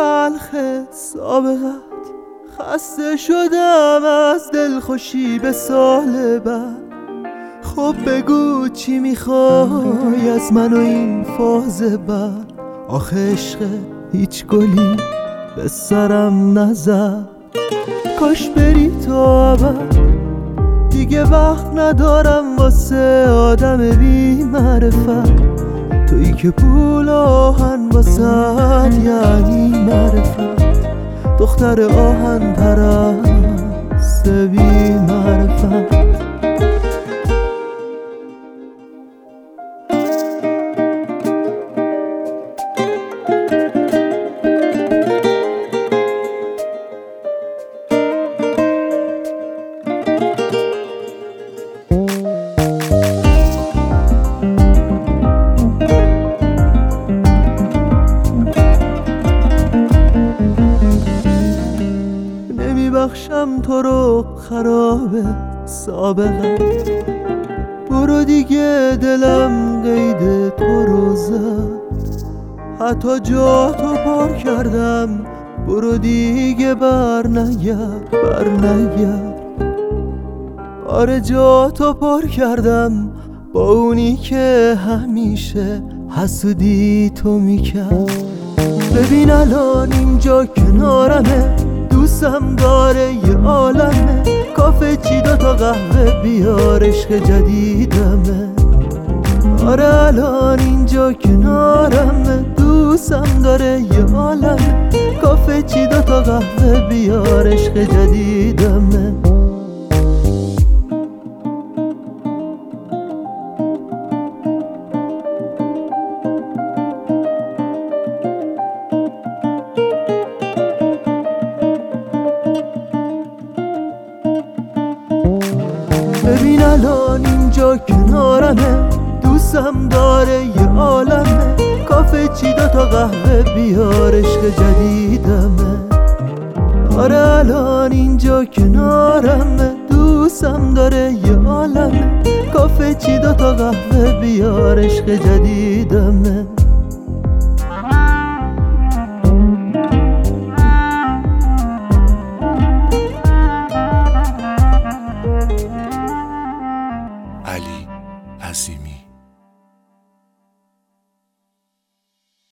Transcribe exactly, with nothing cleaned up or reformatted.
تلخ سابقت، خسته شدم از دلخوشی به سال بعد. خب بگو چی میخوای از من و این فاز بعد؟ آخه عشق هیچ گلی به سرم نزد. کاش بری تا ابد، دیگه وقت ندارم واسه آدم بی معرفت. تویی که پول آهن واسه یعنی معرفت، دختر آهن پرست بی معرفت. بخشم تو رو خراب سابقت، برو دیگه دلم قید تو رو زد. حتی جا تو پر کردم، برو دیگه بر نگرد بر نگرد. آره جا تو پر کردم با اونی که همیشه حسودی تو میکرد. ببین الان اینجا کنارمه، دوستم داره یه عالمه. کافه چی دوتا قهوه بیار، عشق جدیدمه. آره الان اینجا کنارمه، دوستم داره یه عالمه. کافه چی دوتا قهوه بیار، عشق جدیدمه. ببین الان اینجا کنارمه، دوستم داره یه عالمه. کافه چی دوتا قهوه بیار، عشق جدیدمه. آره الان اینجا کنارمه، دوستم داره یه عالمه. کافه چی دوتا قهوه بیار، عشق جدیدمه.